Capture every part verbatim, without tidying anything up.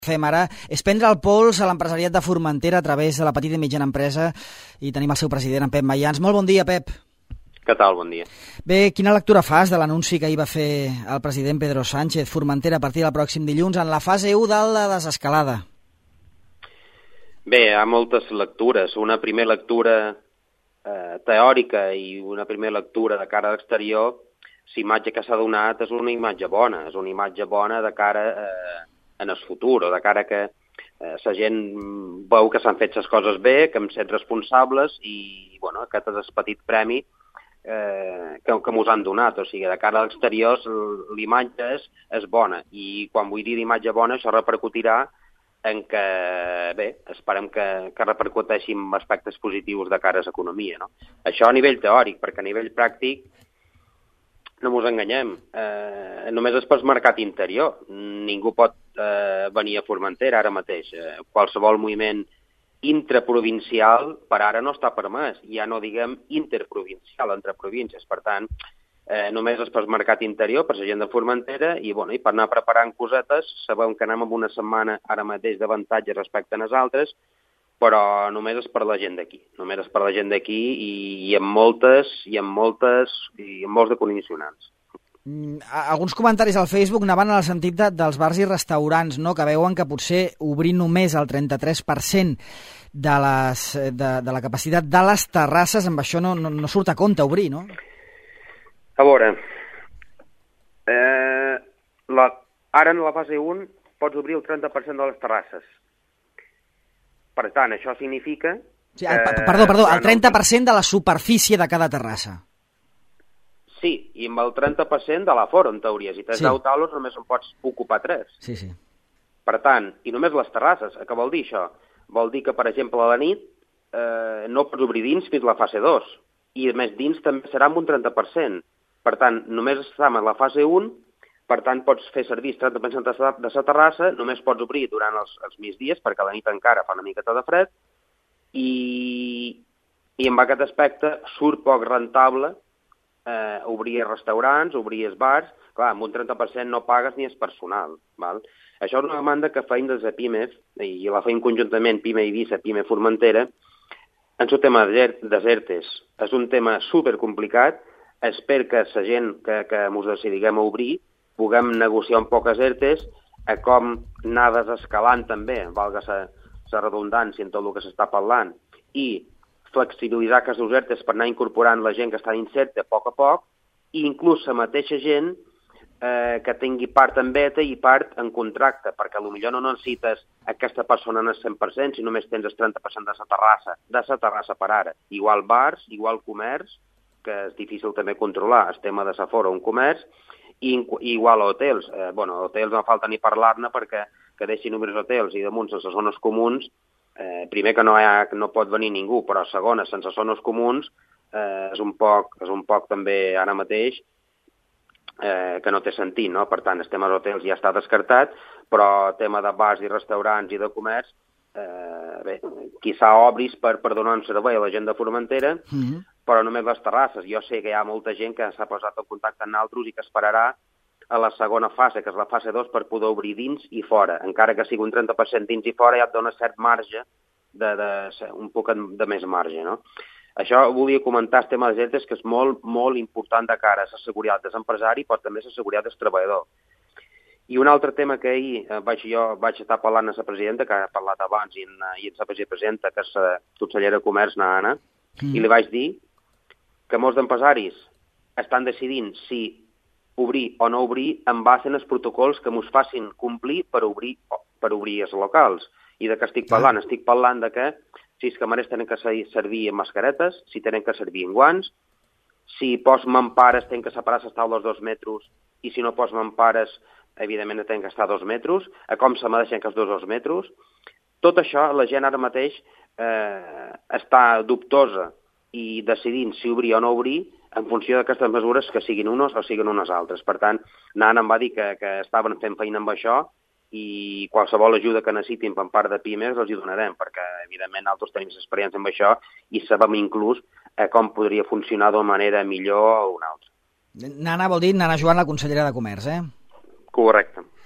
Fem ara és prendre el pols a l'empresariat de Formentera a través de la petita i mitjana empresa i tenim el seu president, en Pep Mayans. Molt bon dia, Pep. Què tal? Bon dia. Bé, quina lectura fas de l'anunci que ahir va fer el president Pedro Sánchez? Formentera a partir del pròxim dilluns en la fase u de la desescalada. Bé, hi ha moltes lectures. Una primera lectura eh, teòrica i una primera lectura de cara a l'exterior. L'imatge que s'ha donat és una imatge bona, és una imatge bona de cara eh, en el futur, o de cara que eh, la gent veu que s'han fet les coses bé, que hem set responsables i, bueno, aquest és el petit premi eh, que, que mos han donat. O sigui, de cara a l'exterior l'imatge és, és bona i quan vull dir d'imatge bona això repercutirà en que, bé, esperem que, que repercuteixi en aspectes positius de cara a l'economia, no? Això a nivell teòric, perquè a nivell pràctic no ens enganyem, eh, només és pel mercat interior. Ningú pot eh, venir a Formentera ara mateix. Eh, qualsevol moviment intraprovincial per ara no està permès, ja no diguem interprovincial, entre províncies. Per tant, eh, només és pel mercat interior, per la gent de Formentera, i, bueno, i per anar preparant cosetes, sabem que anem amb una setmana ara mateix d'avantatge respecte a les altres, però només és per la gent d'aquí, només és per la gent d'aquí i, i amb moltes, i amb moltes, i amb molts de condicionants. Mm, alguns comentaris al Facebook anaven en el sentit de, dels bars i restaurants, no? Que veuen que potser obrir només el trenta-tres per cent de, les, de, de la capacitat de les terrasses, amb això no, no, no surt a compte obrir, no? A veure, eh, la, ara en la fase u pots obrir el trenta per cent de les terrasses. Per tant, això significa... Sí, eh, perdó, perdó, el trenta per cent de la superfície de cada terrassa. Sí, i amb el trenta per cent de l'aforo, en teoria. Si tens sí. deu taules, només en pots ocupar tres. Sí, sí. Per tant, i només les terrasses. Què vol dir això? Vol dir que, per exemple, a la nit eh, no pots obrir dins fins a la fase dos. I, a més, dins també serà amb un trenta per cent. Per tant, només estem en la fase u, per tant, pots fer servir el trenta per cent de la terrassa, només pots obrir durant els, els migdies, perquè a la nit encara fa una miqueta de fred, i, i amb aquest aspecte surt poc rentable eh, obrir restaurants, obrir bars. Clar, amb un trenta per cent no pagues ni el personal. Val? Això és una demanda que feim des de Pimes, i la feim conjuntament Pime Eivissa, Pime Formentera, en el tema de ERTEs. És un tema supercomplicat. Espero que la gent que, que ens decidiguem a obrir puguem negociar un poc les ERTEs a com anar desescalant també, valga la redundància en tot el que s'està parlant, i flexibilitzar aquests ERTEs per anar incorporant la gent que està incerta a poc a poc, i inclús la mateixa gent eh, que tingui part en beta i part en contracte, perquè potser no necessites aquesta persona en el cent per cent si només tens el trenta per cent de la terrassa, de la terrassa per ara. Igual bars, igual comerç, que és difícil també controlar el tema de l'aforo a un comerç, i igual a hotels. Eh, bueno, hotels no falta ni parlar-ne perquè que deixin obrir els hotels i damunt sense zones comuns, eh, primer que no, ha, no pot venir ningú, però segona, sense zones comuns, eh, és, un poc, és un poc també ara mateix eh, que no té sentit, no? Per tant, el tema dels hotels ja està descartat, però el tema de bars i restaurants i de comerç, eh, bé, quizà obris per, per donar un servei a la gent de Formentera, mm-hmm. però només les terrasses. Jo sé que hi ha molta gent que s'ha posat en contacte amb altres i que esperarà a la segona fase, que és la fase dos, per poder obrir dins i fora. Encara que sigui un trenta per cent dins i fora, ja et dona cert marge, de, de, un poc de més marge, no? Això volia comentar el tema de ERTEs, que és molt, molt important de cara a la seguretat dels empresaris, però també a la seguretat dels treballadors. I un altre tema que ahir eh, vaig, jo vaig estar parlant amb la presidenta, que ha parlat abans, i en, i en la vicepresidenta, que és la consellera de Comerç, na Anna, mm. i li vaig dir que molts empresaris estan decidint si obrir o no obrir en base als protocols que ens facin complir per obrir, per obrir els locals. I de què estic parlant? Ah. Estic parlant de que si els camarers tenen que servir amb mascaretes, si tenen que servir amb guants, si pos mampares tenen que separar les taules dos metres i si no pos mampares, evidentment tenen que estar dos metres, a com se mereixen aquests dos, dos metres. Tot això la gent ara mateix eh, està dubtosa i decidint si obrir o no obrir en funció d'aquestes mesures que siguin unes o siguin unes altres. Per tant, Nana em va dir que, que estaven fent feina amb això i qualsevol ajuda que necessitin per part de Pimes els hi donarem, perquè evidentment nosaltres tenim experiència amb això i sabem inclús eh, com podria funcionar d'una manera millor o una altra. Nana vol dir Nana Joan, la consellera de Comerç, eh? Correcte.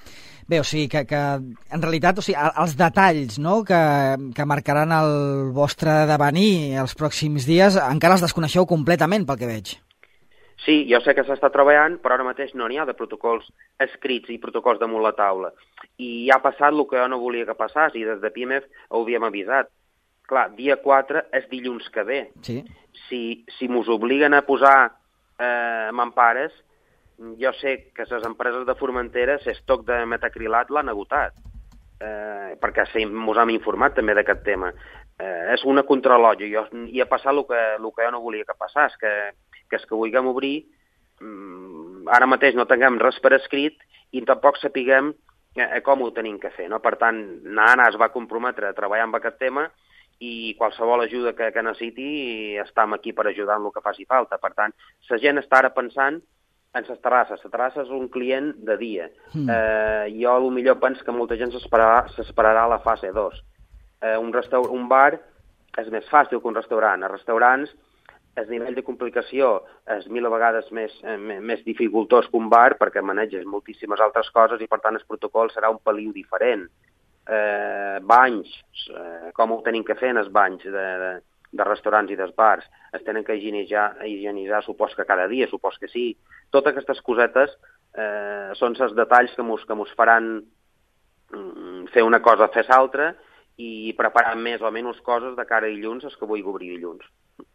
Bé, o sigui, que, que en realitat, o sigui, els detalls, no?, que, que marcaran el vostre devenir els pròxims dies, encara els desconeixeu completament, pel que veig. Sí, jo sé que s'està treballant, però ara mateix no n'hi ha de protocols escrits i protocols damunt la taula. I ha passat el que jo no volia que passés, i des de Pimef ho havíem avisat. Clar, dia quatre és dilluns que ve. Sí. Si, si mos obliguen a posar eh, mampares, jo sé que les empreses de Formentera, l'estoc de metacrilat l'han agotat, eh, perquè mos hem informat també d'aquest tema. Eh, és una contrarrellotge, jo, i ha passat el que, el que jo no volia que passés, que, que és que vulguem obrir, mm, ara mateix no tinguem res per escrit i tampoc sapiguem eh, com ho tenim que fer, no? Per tant, Naana es va comprometre a treballar amb aquest tema i qualsevol ajuda que, que necessiti estem aquí per ajudar en el que faci falta. Per tant, la gent està ara pensant en les terrasses. La terrassa és un client de dia. Mm. Eh, jo potser penso que molta gent s'esperarà a la fase dos. Eh, un, restaur un bar és més fàcil que un restaurant. A restaurants el nivell de complicació és mil vegades més, eh, més dificultós que un bar perquè maneges moltíssimes altres coses i per tant el protocol serà un peliu diferent. Eh, banys, eh, com ho tenim que fer en els banys de, de, de restaurants i dels bars, es tenen que higienitzar, higienitzar supos que cada dia, supos que sí. Totes aquestes cosetes eh, són els detalls que mos, que mos faran mm, fer una cosa, fer l'altra i preparar més o menys coses de cara a dilluns, els que vull obrir dilluns.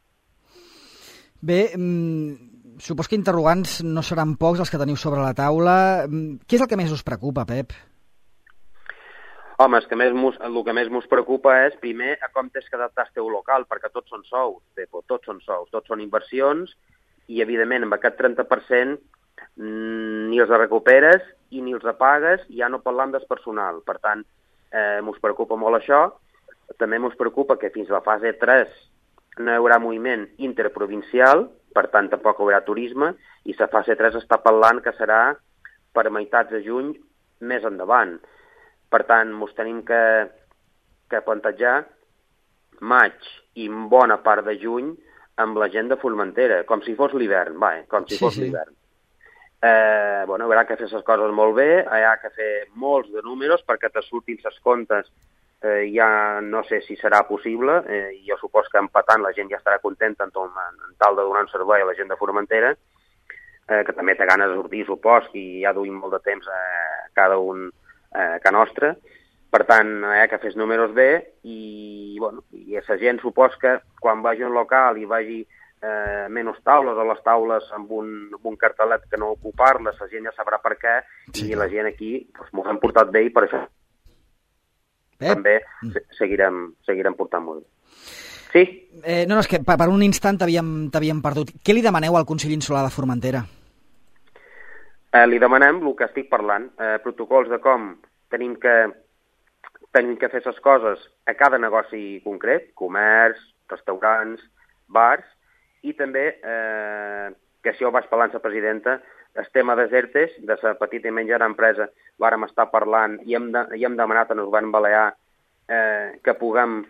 Bé, mm, supos que interrogants no seran pocs els que teniu sobre la taula. Què és el que més us preocupa, Pep? Home, el que més mos, el que més mos preocupa és, primer, a com tens que adaptar el teu local, perquè tots són sous, Pepo, tots són sous, tots són inversions, i, evidentment, amb aquest trenta per cent mmm, ni els recuperes i ni els apagues, ja no parlant del personal. Per tant, eh, mos preocupa molt això. També mos preocupa que fins a la fase tres no hi haurà moviment interprovincial, per tant, tampoc hi haurà turisme, i la fase tres està parlant que serà per meitats de juny més endavant. Per tant, ens tenim que, que plantejar maig i bona part de juny amb la gent de Formentera, com si fos l'hivern, va, eh? com si sí, fos sí. l'hivern. Eh, bueno, haurà que fer les coses molt bé, hi ha que fer molts de números perquè te surtin les comptes, eh, ja no sé si serà possible, eh, jo supos que empatant la gent ja estarà contenta en, tot, en tal de donar un servei a la gent de Formentera, eh, que també té ganes de sortir, supos, i ja duim molt de temps eh, cada un Eh, que nostra. Per tant, hi ha que fer els números bé i, bueno, i la gent supos que quan vagi a un local i vagi eh, menys taules o les taules amb un, amb un cartelet que no ocupar-les, la gent ja sabrà per què sí. I la gent aquí doncs, m'ho hem portat bé i per això Pep. També seguirem, seguirem portant molt bé. Sí? Eh, no, no, és que per un instant t'havíem perdut. Què li demaneu al Consell Insular de Formentera? Eh, li demanem el que estic parlant, eh, protocols de com tenim que, tenim que fer les coses a cada negoci concret, comerç, restaurants, bars, i també, eh, que si jo vaig parlant amb la presidenta, el tema de ERTEs, de la petita i mitjana empresa, vàrem estar parlant i hem, de, i hem demanat al govern balear eh, que puguem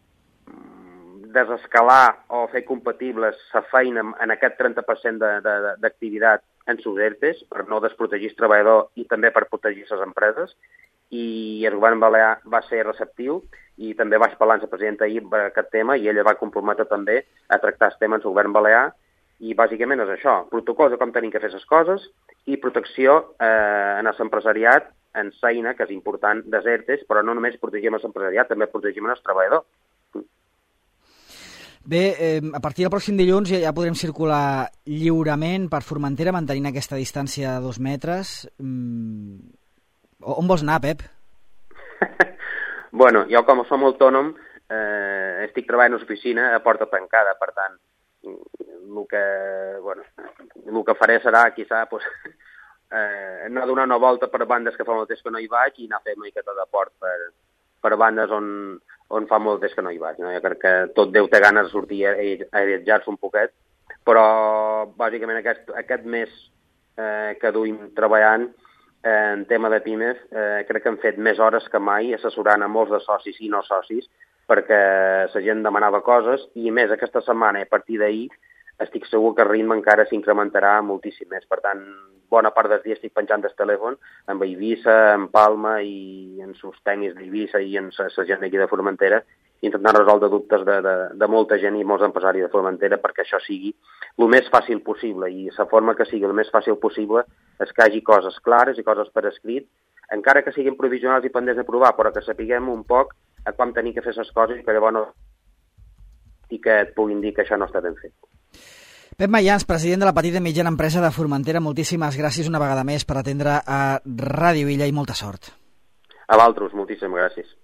desescalar o fer compatibles la feina en aquest trenta per cent d'activitat en sus ERTEs, per no desprotegir el treballador i també per protegir les empreses, i el govern balear va ser receptiu i també vaig parlar amb la presidenta ahir per aquest tema i ella va comprometre també a tractar el tema en el govern balear i bàsicament és això, protocols de com tenim que fer les coses i protecció eh, en l'empresariat, en feina, que és important, des ERTEs, però no només protegim l'empresariat, també protegim el treballador. Bé, eh, a partir del pròxim dilluns ja, ja podrem circular lliurement per Formentera mantenint aquesta distància de dos metres. Mm, on vols anar, Pep? Bueno, jo com som autònom eh, estic treballant a l'oficina a porta tancada, per tant, el que, bueno, el que faré serà, quizà, pues, eh, anar a donar una volta per bandes que fa molt temps que no hi vaig i anar a fer una miqueta de port per, per bandes on, on fa molt temps que no hi vaig. No? Jo crec que tot Déu té ganes de sortir a, a viatjar-se un poquet, però bàsicament aquest, aquest mes eh, que duim treballant eh, en tema de Pimef, eh, crec que hem fet més hores que mai assessorant a molts de socis i no socis perquè la gent demanava coses i més aquesta setmana i a partir d'ahir estic segur que el ritme encara s'incrementarà moltíssim més. Per tant, bona part dels dies estic penjant del telèfon amb Eivissa, en Palma i en sus tècnics d'Eivissa i en la gent d'aquí de Formentera, intentant resoldre dubtes de, de, de molta gent i molts empresaris de Formentera perquè això sigui el més fàcil possible, i la forma que sigui el més fàcil possible és que hi hagi coses clares i coses per escrit, encara que siguin provisionals i pendents de provar, però que sapiguem un poc a com tenir que fer les coses i que llavors no... i que et puguin dir que això no està ben fet. Pep Mayans, president de la petita i mitjana empresa de Formentera, moltíssimes gràcies una vegada més per atendre a Ràdio Illa i molta sort. A vosaltres, moltíssimes gràcies.